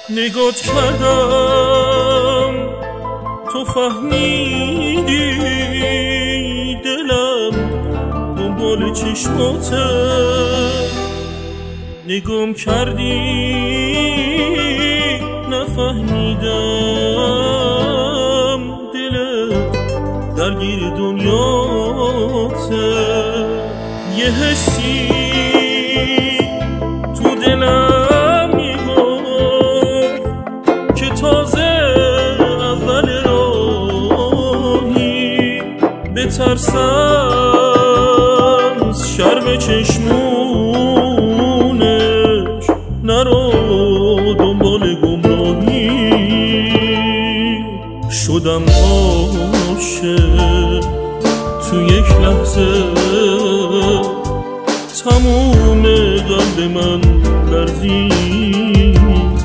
نگات کردم تو فهمیدی دلم دنبال چشماته، نگام کردی نفهمیدم دلم درگیر دنیاته. یه حسی تو دلم میگفت که تازه اول راهی، بترسم از شرم چشمونش نرو دنبال گمراهی. شدم عاشق تو یک لحظه، تموم قلب من لرزید،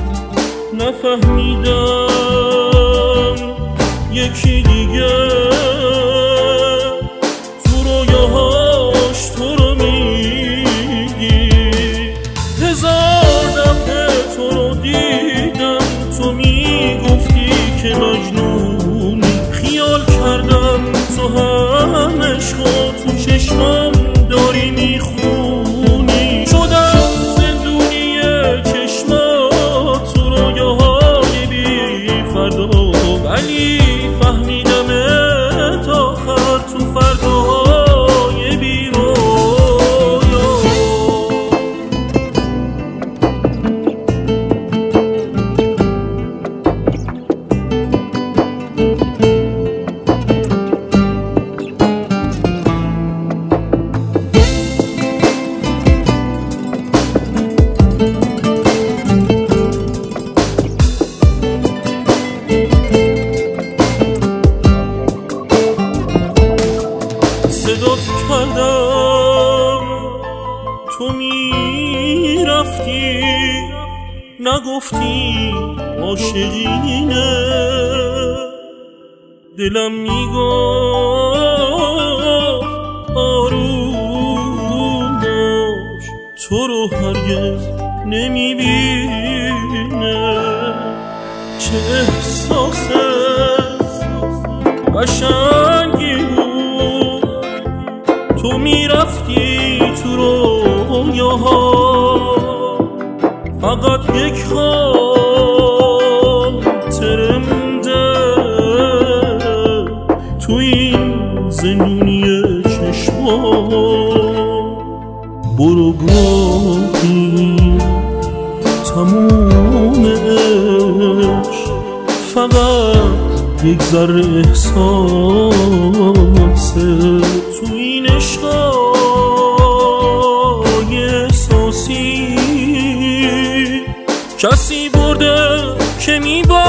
نفهمیدم یکی دیگه تو رویاهاش تو رو میگی. هزار دفعه تو رو دیدم تو میگفتی که مجنونی، خیال کردم تو هم عشق تو چشمام داری میخونی. شدم زندونی چشمات تو رویاهای بی فردا، ولی فهمیدمت آخر تو فرداهای بی رویا. صدات کردم تو میرفتی، نگفتی عاشقینه. دلم میگفت آروم باش تو رو هرگز نمیبینه. چه احساس قشنگی بود تو میرفتی تو رویاها، فقط یک خاطره مونده تو این زندونی چشما. برو گاهی تموم عشق فقط یک ذره احساسه تو این عشقای احساسی. کسی برده که میبازه،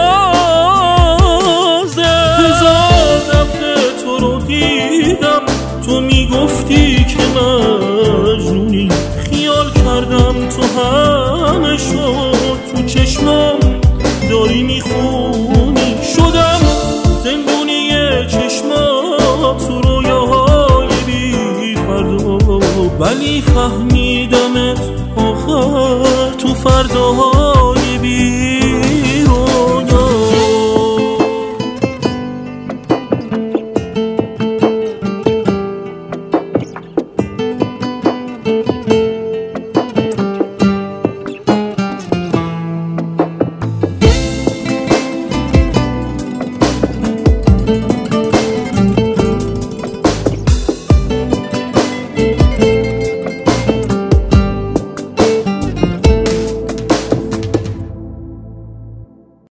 هزار دفعه تو رو دیدم تو میگفتی که مجنونی، خیال کردم تو همه شد تو چشمام داری میخونی. شدم زندونی چشمات تو رویاهای بی فردا، ولی فهمیدمت آخر تو فرداهای بی